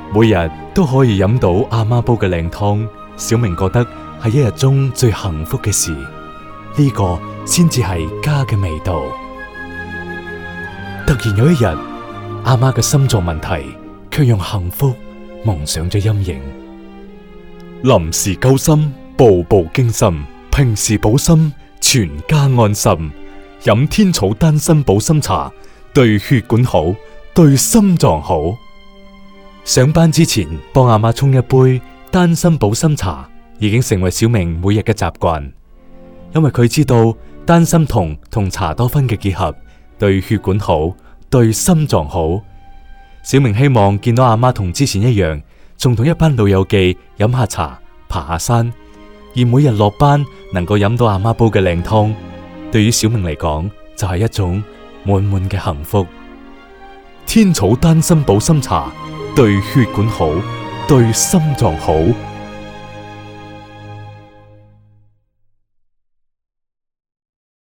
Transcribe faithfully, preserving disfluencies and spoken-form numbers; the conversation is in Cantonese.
每日都可以飲到阿媽煲嘅靚湯，小明覺得係一日中最幸福嘅事。呢個先至係家嘅味道。突然有一日，阿媽嘅心臟問題卻讓幸福蒙上咗陰影。臨時救心，步步驚心，平時補心，全家安心。飲天草丹參保心茶，對血管好，對心臟好。上班之前幫阿媽沖一杯丹參保心茶，已經成為小明每日嘅習慣。因為佢知道丹參酮同茶多酚嘅結合對血管好，對心臟好。小明希望見到阿媽同之前一樣，仲同一班老友記飲下茶，爬下山，而每日落班能夠飲到阿媽煲嘅靚湯，對於小明嚟講就係一種滿滿嘅幸福。天草丹參保心茶，對血管好，對心臟好。